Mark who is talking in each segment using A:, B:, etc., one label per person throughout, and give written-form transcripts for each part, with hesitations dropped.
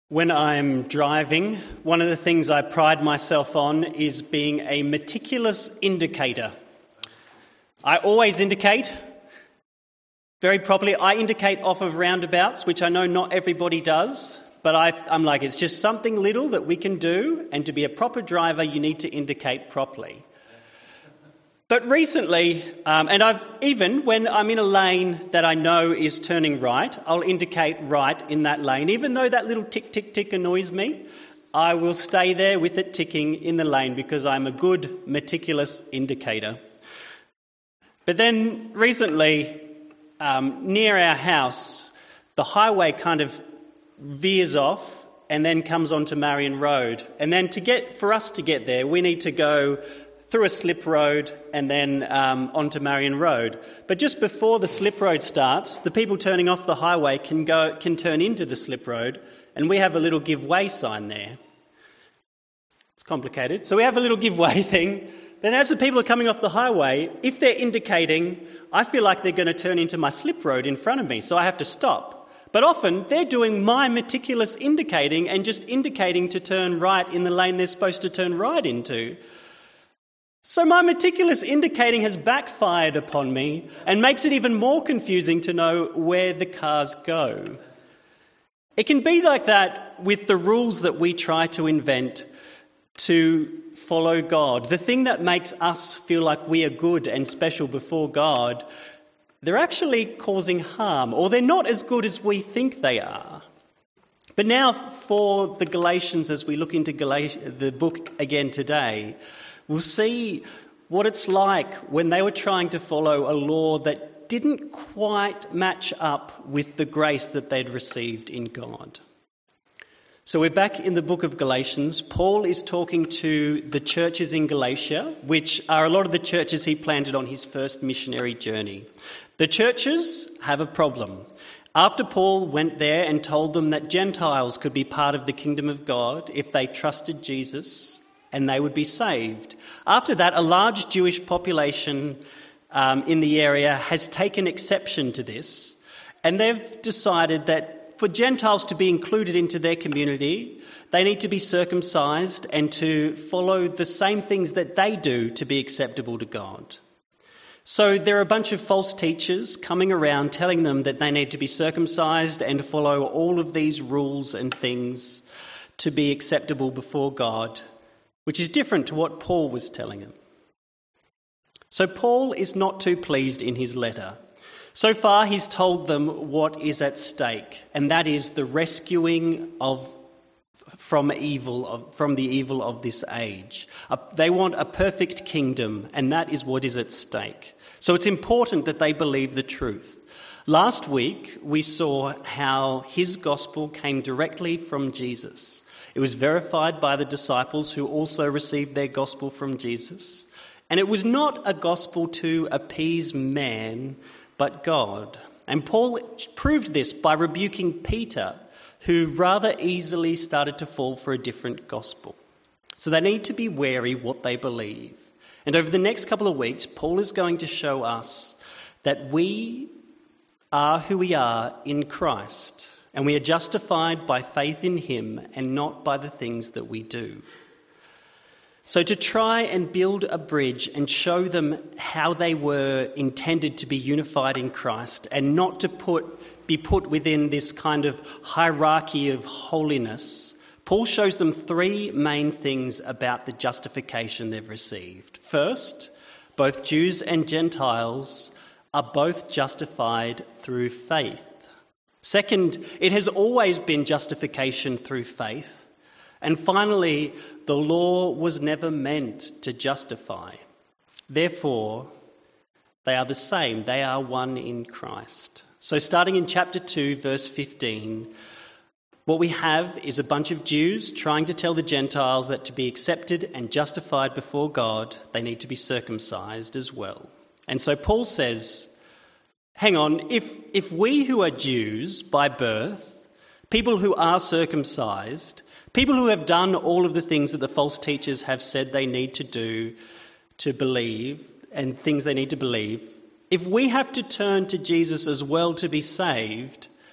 A: When I'm driving, one of the things I pride myself on is being a meticulous indicator. I always indicate very properly. I indicate off of roundabouts, which I know not everybody does, but I'm like, it's just something little that we can do, and to be a proper driver, you need to indicate properly. But recently, and when I'm in a lane that I know is turning right, I'll indicate right in that lane. Even though that little tick, tick, tick annoys me, I will stay there with it ticking in the lane because I'm a good, meticulous indicator. But then recently, near our house, the highway kind of veers off and then comes onto Marion Road. And then for us to get there, we need to go through a slip road and then onto Marion Road. But just before the slip road starts, the people turning off the highway can turn into the slip road, and we have a little give way sign there. It's complicated. So we have a little give way thing. Then as the people are coming off the highway, if they're indicating, I feel like they're going to turn into my slip road in front of me, so I have to stop. But often they're doing my meticulous indicating and just indicating to turn right in the lane they're supposed to turn right into. So my meticulous indicating has backfired upon me and makes it even more confusing to know where the cars go. It can be like that with the rules that we try to invent to follow God. The thing that makes us feel like we are good and special before God, they're actually causing harm, or they're not as good as we think they are. But now for the Galatians, as we look into the book again today, we'll see what it's like when they were trying to follow a law that didn't quite match up with the grace that they'd received in God. So we're back in the book of Galatians. Paul is talking to the churches in Galatia, which are a lot of the churches he planted on his first missionary journey. The churches have a problem. After Paul went there and told them that Gentiles could be part of the kingdom of God if they trusted Jesus, and they would be saved. After that, a large Jewish population in the area has taken exception to this, and they've decided that for Gentiles to be included into their community, they need to be circumcised and to follow the same things that they do to be acceptable to God. So there are a bunch of false teachers coming around telling them that they need to be circumcised and follow all of these rules and things to be acceptable before God, which is different to what Paul was telling him. So Paul is not too pleased in his letter. So far, he's told them what is at stake, and that is the rescuing from the evil of this age. They want a perfect kingdom, and that is what is at stake. So it's important that they believe the truth. Last week, we saw how his gospel came directly from Jesus. It was verified by the disciples who also received their gospel from Jesus. And it was not a gospel to appease man, but God. And Paul proved this by rebuking Peter, who rather easily started to fall for a different gospel. So they need to be wary what they believe. And over the next couple of weeks, Paul is going to show us that we are who we are in Christ. And we are justified by faith in him and not by the things that we do. So to try and build a bridge and show them how they were intended to be unified in Christ and not to be put within this kind of hierarchy of holiness, Paul shows them three main things about the justification they've received. First, both Jews and Gentiles are both justified through faith. Second, it has always been justification through faith. And finally, the law was never meant to justify. Therefore, they are the same. They are one in Christ. So starting in chapter 2, verse 15, what we have is a bunch of Jews trying to tell the Gentiles that to be accepted and justified before God, they need to be circumcised as well. And so Paul says, hang on, if we who are Jews by birth, people who are circumcised, people who have done all of the things that the false teachers have said they need to do to believe and things they need to believe, if we have to turn to Jesus as well to be saved,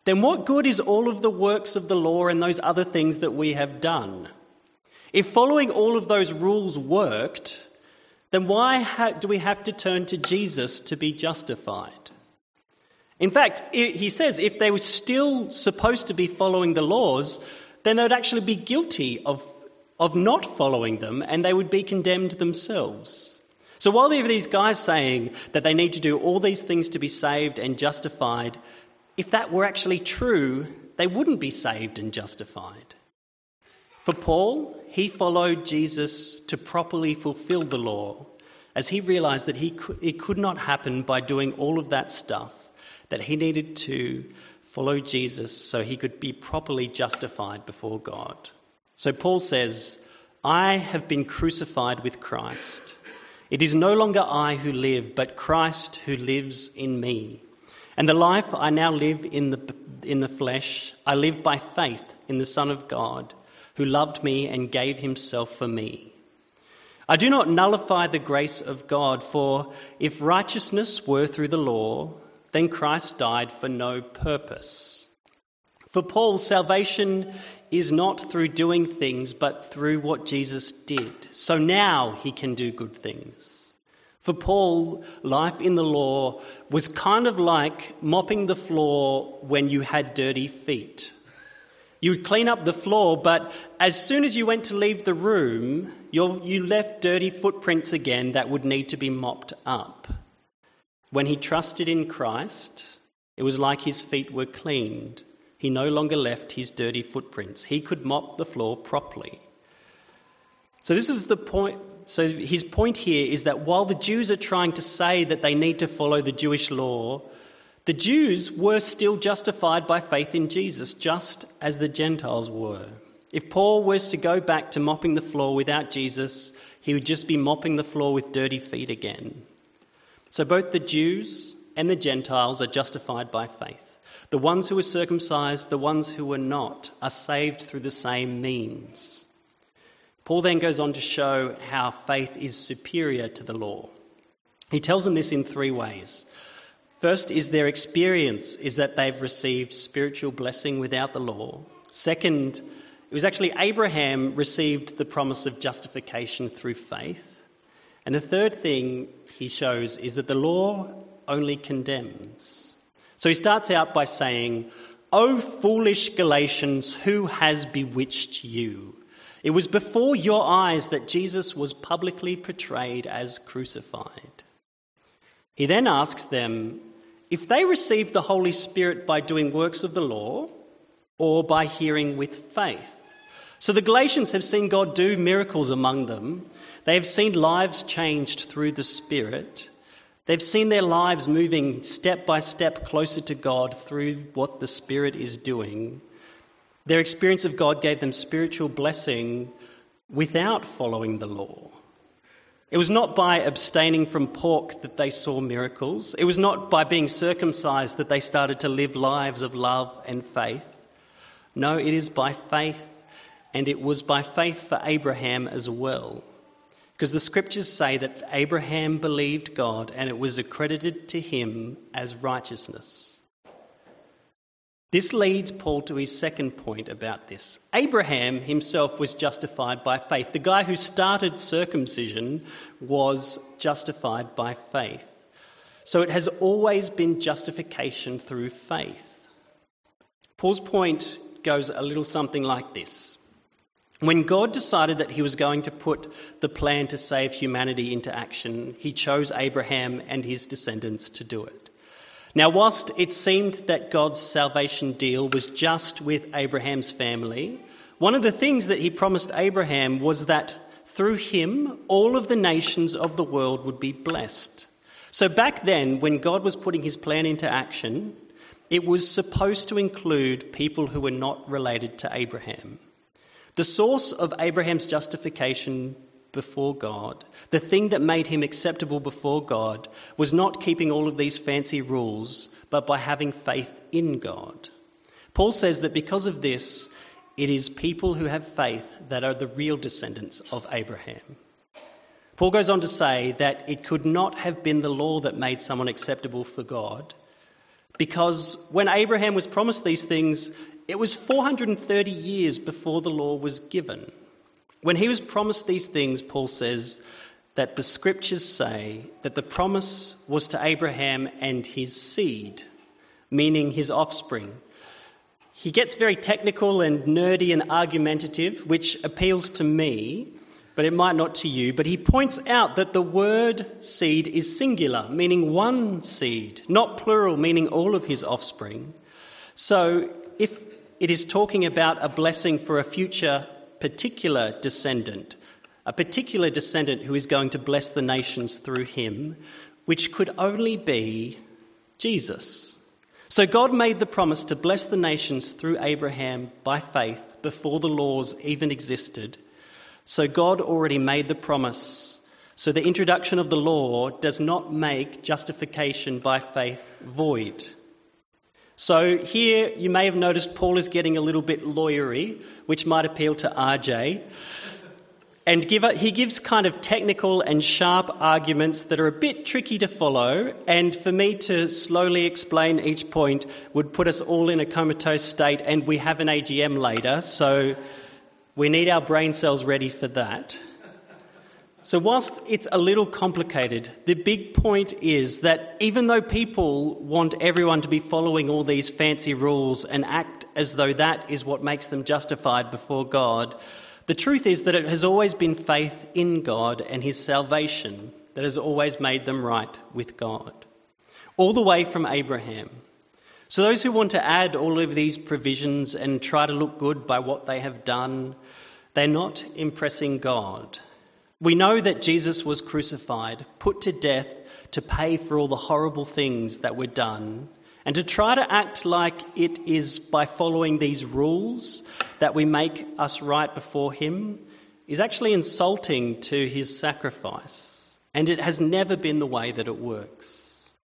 A: then what good is all of the works of the law and those other things that we have done? If following all of those rules worked, then why do we have to turn to Jesus to be justified? In fact, he says if they were still supposed to be following the laws, then they would actually be guilty of not following them, and they would be condemned themselves. So while there are these guys saying that they need to do all these things to be saved and justified, if that were actually true, they wouldn't be saved and justified. For Paul, he followed Jesus to properly fulfill the law, as he realised that it could not happen by doing all of that stuff, that he needed to follow Jesus so he could be properly justified before God. So Paul says, I have been crucified with Christ. It is no longer I who live, but Christ who lives in me. And the life I now live in the flesh, I live by faith in the Son of God, who loved me and gave himself for me. I do not nullify the grace of God, for if righteousness were through the law, then Christ died for no purpose. For Paul, salvation is not through doing things, but through what Jesus did. So now he can do good things. For Paul, life in the law was kind of like mopping the floor when you had dirty feet. You would clean up the floor, but as soon as you went to leave the room, you left dirty footprints again that would need to be mopped up. When he trusted in Christ, it was like his feet were cleaned. He no longer left his dirty footprints. He could mop the floor properly. So this is the point. So his point here is that while the Jews are trying to say that they need to follow the Jewish law, the Jews were still justified by faith in Jesus, just as the Gentiles were. If Paul was to go back to mopping the floor without Jesus, he would just be mopping the floor with dirty feet again. So both the Jews and the Gentiles are justified by faith. The ones who are circumcised, the ones who are not, are saved through the same means. Paul then goes on to show how faith is superior to the law. He tells them this in three ways. First is their experience is that they've received spiritual blessing without the law. Second, it was actually Abraham received the promise of justification through faith. And the third thing he shows is that the law only condemns. So he starts out by saying, "O foolish Galatians, who has bewitched you? It was before your eyes that Jesus was publicly portrayed as crucified." He then asks them if they received the Holy Spirit by doing works of the law or by hearing with faith. So the Galatians have seen God do miracles among them. They have seen lives changed through the Spirit. They've seen their lives moving step by step closer to God through what the Spirit is doing. Their experience of God gave them spiritual blessing without following the law. It was not by abstaining from pork that they saw miracles. It was not by being circumcised that they started to live lives of love and faith. No, it is by faith, and it was by faith for Abraham as well. Because the scriptures say that Abraham believed God and it was accredited to him as righteousness. This leads Paul to his second point about this. Abraham himself was justified by faith. The guy who started circumcision was justified by faith. So it has always been justification through faith. Paul's point goes a little something like this. When God decided that he was going to put the plan to save humanity into action, he chose Abraham and his descendants to do it. Now, whilst it seemed that God's salvation deal was just with Abraham's family, one of the things that he promised Abraham was that through him, all of the nations of the world would be blessed. So back then, when God was putting his plan into action, it was supposed to include people who were not related to Abraham. The source of Abraham's justification before God, the thing that made him acceptable before God, was not keeping all of these fancy rules, but by having faith in God. Paul says that because of this, it is people who have faith that are the real descendants of Abraham. Paul goes on to say that it could not have been the law that made someone acceptable for God, Because when Abraham was promised these things, it was 430 years before the law was given. When he was promised these things, Paul says that the scriptures say that the promise was to Abraham and his seed, meaning his offspring. He gets very technical and nerdy and argumentative, which appeals to me, but it might not to you. But he points out that the word seed is singular, meaning one seed, not plural, meaning all of his offspring. So if it is talking about a blessing for a future particular descendant who is going to bless the nations through him, which could only be Jesus. So God made the promise to bless the nations through Abraham by faith before the laws even existed. So God already made the promise. So the introduction of the law does not make justification by faith void. So here you may have noticed Paul is getting a little bit lawyery, which might appeal to RJ. And he gives kind of technical and sharp arguments that are a bit tricky to follow. And for me to slowly explain each point would put us all in a comatose state, and we have an AGM later. So we need our brain cells ready for that. So whilst it's a little complicated, the big point is that even though people want everyone to be following all these fancy rules and act as though that is what makes them justified before God, the truth is that it has always been faith in God and his salvation that has always made them right with God, all the way from Abraham. So those who want to add all of these provisions and try to look good by what they have done, they're not impressing God. We know that Jesus was crucified, put to death to pay for all the horrible things that were done. And to try to act like it is by following these rules that we make us right before him is actually insulting to his sacrifice. And it has never been the way that it works.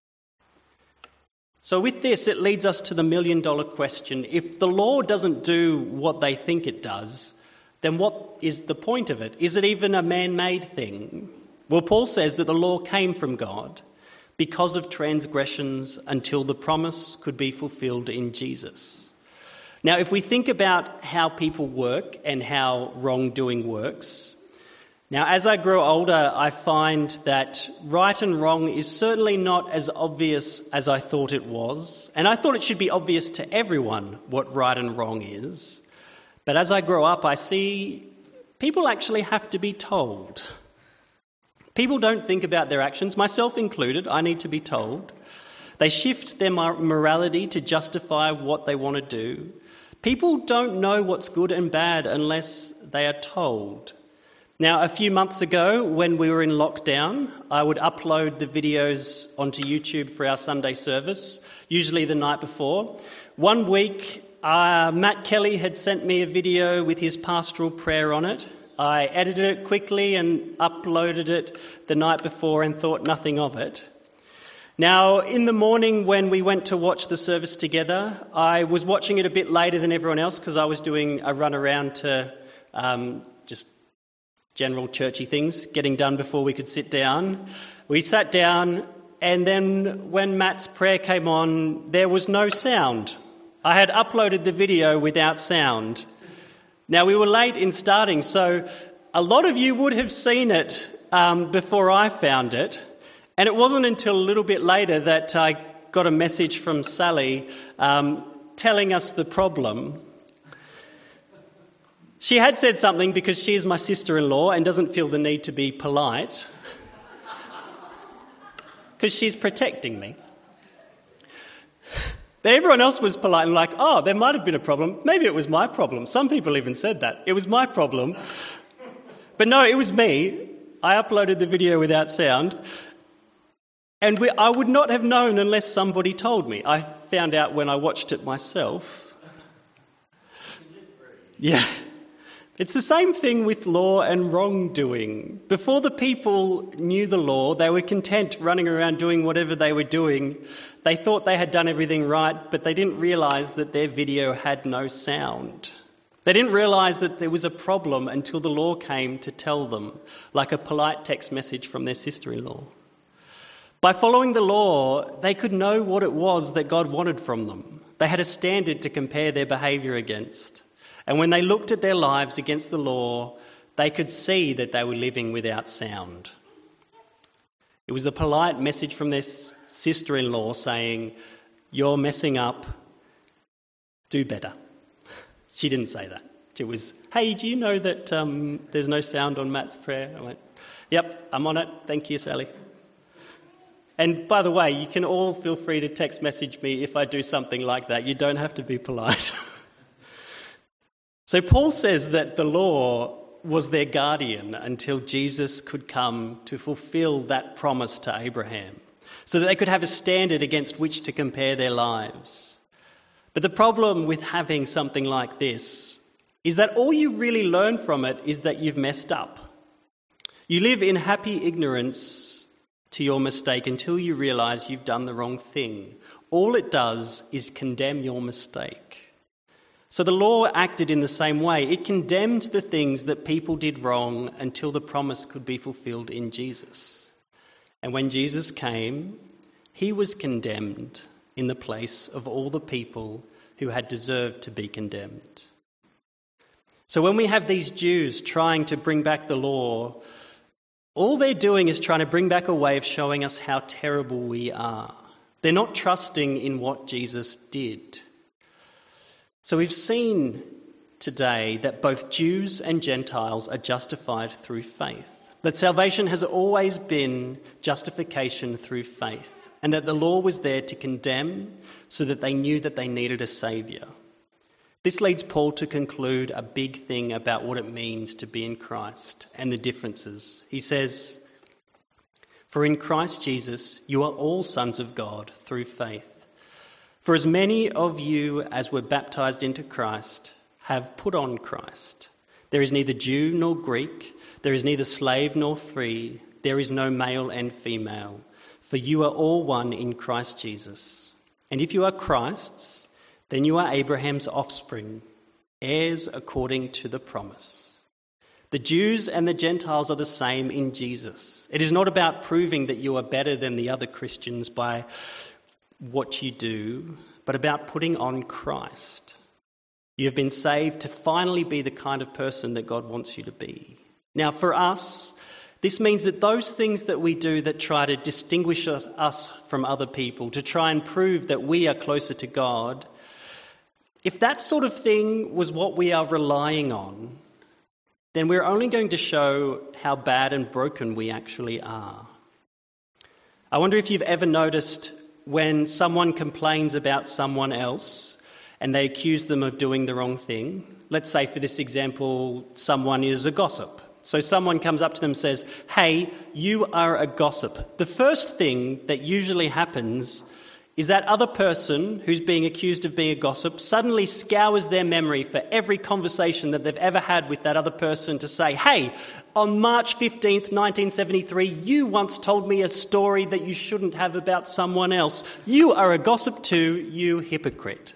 A: So with this, it leads us to the million-dollar question. If the law doesn't do what they think it does, then what is the point of it? Is it even a man-made thing? Well, Paul says that the law came from God because of transgressions until the promise could be fulfilled in Jesus. Now, if we think about how people work and how wrongdoing works, now as I grow older, I find that right and wrong is certainly not as obvious as I thought it was. And I thought it should be obvious to everyone what right and wrong is. But as I grow up, I see people actually have to be told. People don't think about their actions, myself included. I need to be told. They shift their morality to justify what they want to do. People don't know what's good and bad unless they are told. Now, a few months ago, when we were in lockdown, I would upload the videos onto YouTube for our Sunday service, usually the night before. One week, Matt Kelly had sent me a video with his pastoral prayer on it. I edited it quickly and uploaded it the night before and thought nothing of it. Now, in the morning when we went to watch the service together, I was watching it a bit later than everyone else because I was doing a run around to just general churchy things, getting done before we could sit down. We sat down, and then when Matt's prayer came on, there was no sound. I had uploaded the video without sound. Now, we were late in starting, so a lot of you would have seen it before I found it. And it wasn't until a little bit later that I got a message from Sally telling us the problem. She had said something because she is my sister-in-law and doesn't feel the need to be polite because she's protecting me. But everyone else was polite and like, oh, there might have been a problem. Maybe it was my problem. Some people even said that. It was my problem. But no, it was me. I uploaded the video without sound. And I would not have known unless somebody told me. I found out when I watched it myself. Yeah. It's the same thing with law and wrongdoing. Before the people knew the law, they were content running around doing whatever they were doing. They thought they had done everything right, but they didn't realise that their video had no sound. They didn't realise that there was a problem until the law came to tell them, like a polite text message from their sister-in-law. By following the law, they could know what it was that God wanted from them. They had a standard to compare their behaviour against. And when they looked at their lives against the law, they could see that they were living without sound. It was a polite message from their sister-in-law saying, "You're messing up, do better." She didn't say that. It was, "Hey, do you know that there's no sound on Matt's prayer?" I went, "Yep, I'm on it. Thank you, Sally." And by the way, you can all feel free to text message me if I do something like that. You don't have to be polite. So Paul says that the law was their guardian until Jesus could come to fulfill that promise to Abraham, so that they could have a standard against which to compare their lives. But the problem with having something like this is that all you really learn from it is that you've messed up. You live in happy ignorance to your mistake until you realise you've done the wrong thing. All it does is condemn your mistake. So the law acted in the same way. It condemned the things that people did wrong until the promise could be fulfilled in Jesus. And when Jesus came, he was condemned in the place of all the people who had deserved to be condemned. So when we have these Jews trying to bring back the law, all they're doing is trying to bring back a way of showing us how terrible we are. They're not trusting in what Jesus did. So we've seen today that both Jews and Gentiles are justified through faith. That salvation has always been justification through faith. And that the law was there to condemn so that they knew that they needed a saviour. This leads Paul to conclude a big thing about what it means to be in Christ and the differences. He says, "For in Christ Jesus you are all sons of God through faith. For as many of you as were baptised into Christ have put on Christ. There is neither Jew nor Greek, there is neither slave nor free, there is no male and female, for you are all one in Christ Jesus. And if you are Christ's, then you are Abraham's offspring, heirs according to the promise." The Jews and the Gentiles are the same in Jesus. It is not about proving that you are better than the other Christians by what you do, but about putting on Christ. You have been saved to finally be the kind of person that God wants you to be. Now for us, this means that those things that we do that try to distinguish us from other people, to try and prove that we are closer to God, if that sort of thing was what we are relying on, then we're only going to show how bad and broken we actually are. I wonder if you've ever noticed when someone complains about someone else and they accuse them of doing the wrong thing. Let's say for this example, someone is a gossip. So someone comes up to them and says, "Hey, you are a gossip." The first thing that usually happens is that other person who's being accused of being a gossip suddenly scours their memory for every conversation that they've ever had with that other person to say, "Hey, on March 15th, 1973, you once told me a story that you shouldn't have about someone else. You are a gossip too, you hypocrite."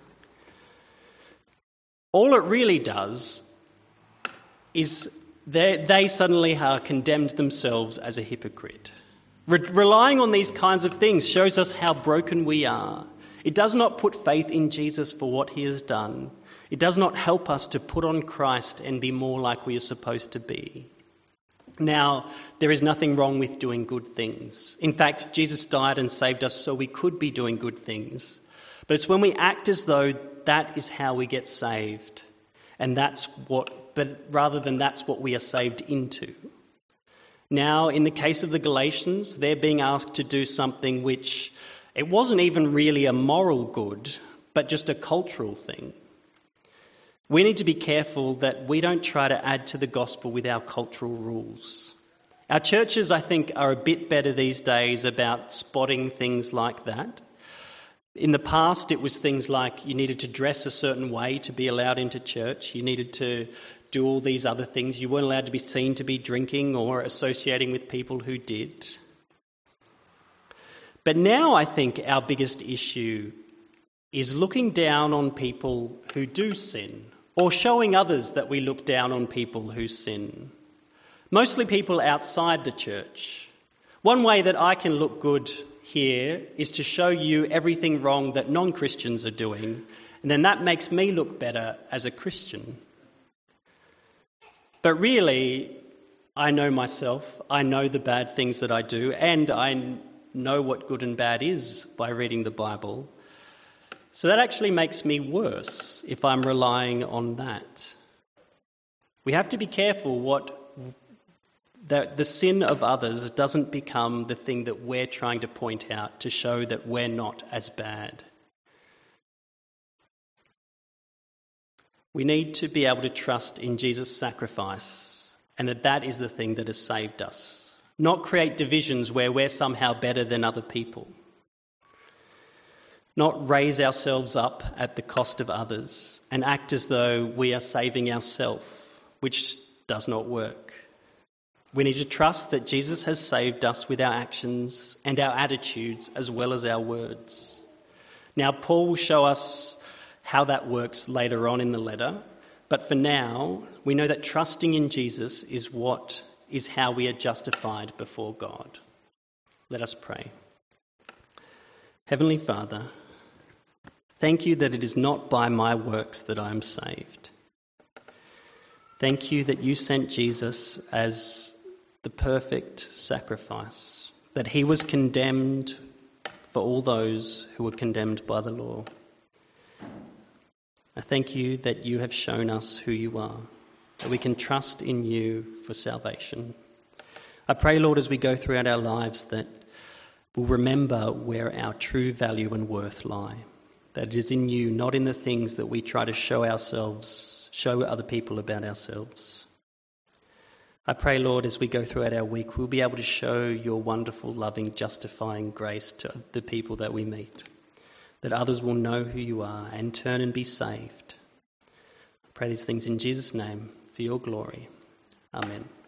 A: All it really does is they suddenly are condemned themselves as a hypocrite. Relying on these kinds of things shows us how broken we are. It does not put faith in Jesus for what he has done. It does not help us to put on Christ and be more like we are supposed to be. Now, there is nothing wrong with doing good things. In fact, Jesus died and saved us so we could be doing good things. But it's when we act as though that is how we get saved, but rather than that's what we are saved into. Now, in the case of the Galatians, they're being asked to do something which it wasn't even really a moral good, but just a cultural thing. We need to be careful that we don't try to add to the gospel with our cultural rules. Our churches, I think, are a bit better these days about spotting things like that. In the past, it was things like you needed to dress a certain way to be allowed into church. You needed to do all these other things. You weren't allowed to be seen to be drinking or associating with people who did. But now I think our biggest issue is looking down on people who do sin, or showing others that we look down on people who sin. Mostly people outside the church. One way that I can look good here is to show you everything wrong that non-Christians are doing, and then that makes me look better as a Christian. But really, I know myself, I know the bad things that I do, and I know what good and bad is by reading the Bible. So that actually makes me worse if I'm relying on that. We have to be careful that the sin of others doesn't become the thing that we're trying to point out to show that we're not as bad. We need to be able to trust in Jesus' sacrifice, and that is the thing that has saved us. Not create divisions where we're somehow better than other people. Not raise ourselves up at the cost of others and act as though we are saving ourselves, which does not work. We need to trust that Jesus has saved us with our actions and our attitudes as well as our words. Now, Paul will show us how that works later on in the letter, but for now, we know that trusting in Jesus is how we are justified before God. Let us pray. Heavenly Father, thank you that it is not by my works that I am saved. Thank you that you sent Jesus as the perfect sacrifice, that he was condemned for all those who were condemned by the law. I thank you that you have shown us who you are, that we can trust in you for salvation. I pray, Lord, as we go throughout our lives, that we'll remember where our true value and worth lie, that it is in you, not in the things that we try to show other people about ourselves. I pray, Lord, as we go throughout our week, we'll be able to show your wonderful, loving, justifying grace to the people that we meet, that others will know who you are and turn and be saved. I pray these things in Jesus' name for your glory. Amen.